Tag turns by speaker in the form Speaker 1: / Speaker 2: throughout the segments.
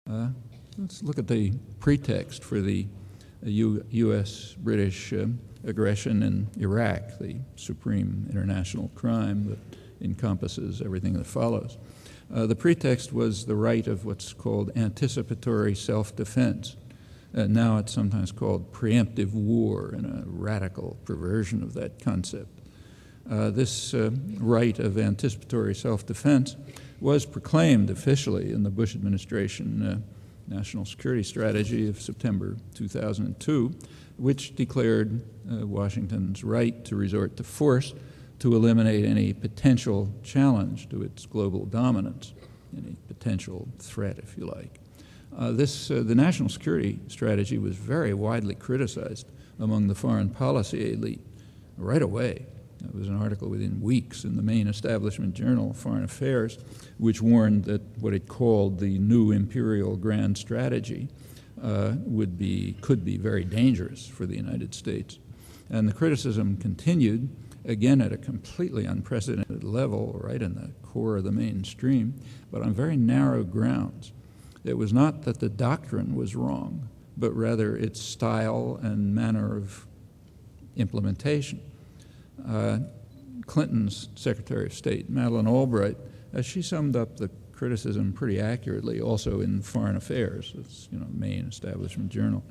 Speaker 1: Let's look at the pretext for the U.S.-British aggression in Iraq, the supreme international crime that encompasses everything that follows. The pretext was the right of what's called anticipatory self-defense. Now it's sometimes called preemptive war, in a radical perversion of that concept. This right of anticipatory self-defense was proclaimed officially in the Bush administration National Security Strategy of September 2002, which declared Washington's right to resort to force to eliminate any potential challenge to its global dominance, any potential threat, if you like. The National Security Strategy was very widely criticized among the foreign policy elite right away. It was an article within weeks in the main establishment journal, Foreign Affairs, which warned that what it called the new imperial grand strategy could be very dangerous for the United States. And the criticism continued, again at a completely unprecedented level, right in the core of the mainstream, but on very narrow grounds. It was not that the doctrine was wrong, but rather its style and manner of implementation. Clinton's Secretary of State, Madeleine Albright, she summed up the criticism pretty accurately, also in Foreign Affairs, it's main establishment journal.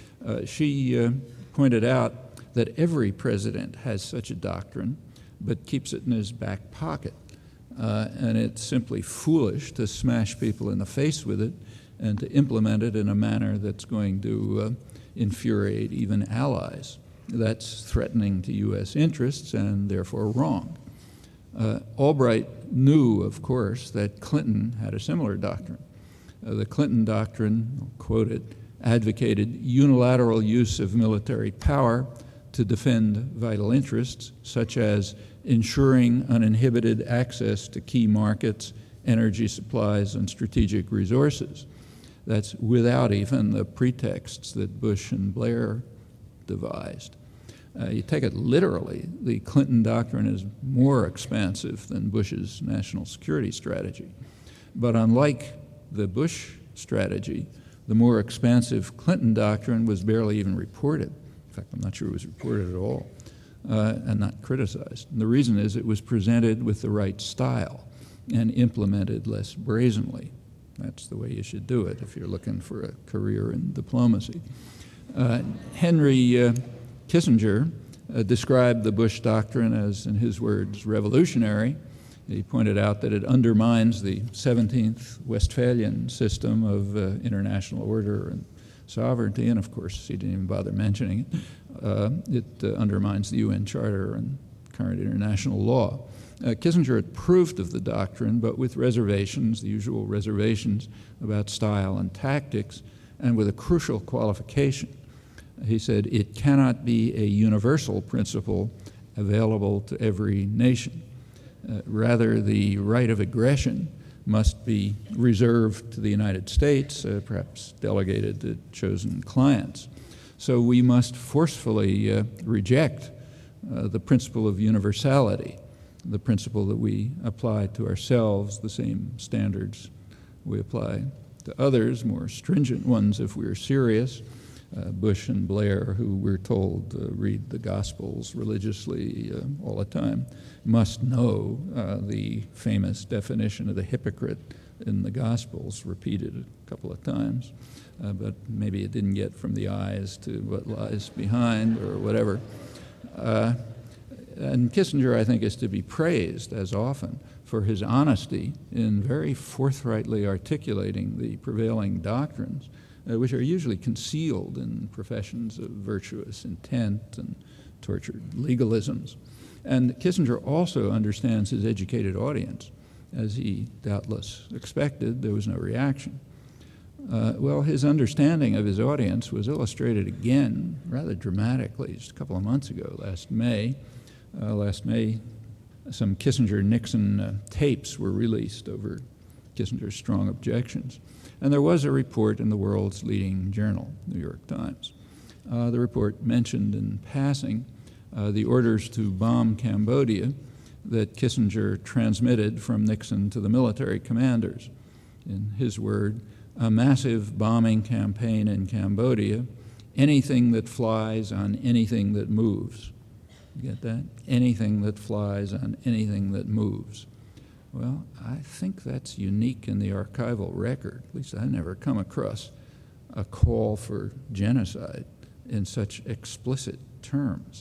Speaker 1: She pointed out that every president has such a doctrine, but keeps it in his back pocket. And it's simply foolish to smash people in the face with it and to implement it in a manner that's going to infuriate even allies. That's threatening to U.S. interests and therefore wrong. Albright knew, of course, that Clinton had a similar doctrine. The Clinton doctrine, I'll quote it, advocated unilateral use of military power to defend vital interests, such as ensuring uninhibited access to key markets, energy supplies, and strategic resources. That's without even the pretexts that Bush and Blair devised. You take it literally, the Clinton doctrine is more expansive than Bush's national security strategy. But unlike the Bush strategy, the more expansive Clinton doctrine was barely even reported. In fact, I'm not sure it was reported at all, and not criticized. And the reason is it was presented with the right style and implemented less brazenly. That's the way you should do it if you're looking for a career in diplomacy. Henry Kissinger described the Bush doctrine as, in his words, revolutionary. He pointed out that it undermines the 17th Westphalian system of international order and sovereignty, and of course he didn't even bother mentioning it. It undermines the UN Charter and current international law. Kissinger approved of the doctrine, but with reservations, the usual reservations about style and tactics, and with a crucial qualification. He said, it cannot be a universal principle available to every nation. Rather, the right of aggression must be reserved to the United States, perhaps delegated to chosen clients. So we must forcefully reject the principle of universality, the principle that we apply to ourselves, the same standards we apply to others, more stringent ones if we're serious. Bush and Blair, who we're told read the Gospels religiously all the time, must know the famous definition of the hypocrite in the Gospels, repeated a couple of times, but maybe it didn't get from the eyes to what lies behind or whatever. And Kissinger, I think, is to be praised, as often, for his honesty in very forthrightly articulating the prevailing doctrines, which are usually concealed in professions of virtuous intent and tortured legalisms. And Kissinger also understands his educated audience. As he doubtless expected, there was no reaction. Well, his understanding of his audience was illustrated again rather dramatically just a couple of months ago, last May. Some Kissinger-Nixon tapes were released over Kissinger's strong objections. And there was a report in the world's leading journal, New York Times. The report mentioned in passing the orders to bomb Cambodia that Kissinger transmitted from Nixon to the military commanders. In his word, a massive bombing campaign in Cambodia, anything that flies on anything that moves. You get that? Anything that flies on anything that moves. Well, I think that's unique in the archival record. At least I've never come across a call for genocide in such explicit terms.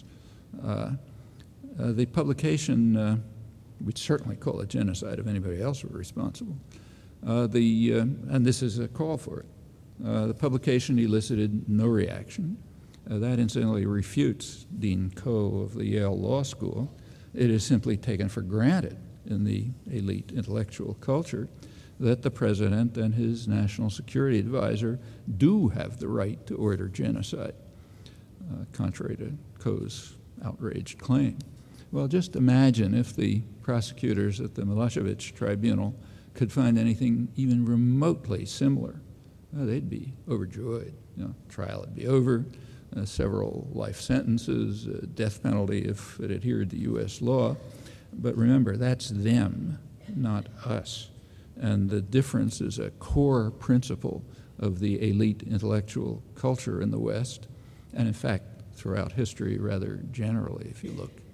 Speaker 1: The publication, we'd certainly call it genocide if anybody else were responsible. And this is a call for it. The publication elicited no reaction. That incidentally refutes Dean Coe of the Yale Law School. It is simply taken for granted in the elite intellectual culture that the president and his national security advisor do have the right to order genocide, contrary to Coe's outraged claim. Well, just imagine if the prosecutors at the Milosevic tribunal could find anything even remotely similar. They'd be overjoyed. Trial would be over, several life sentences, death penalty if it adhered to U.S. law. But remember, that's them, not us. And the difference is a core principle of the elite intellectual culture in the West, and in fact, throughout history rather generally, if you look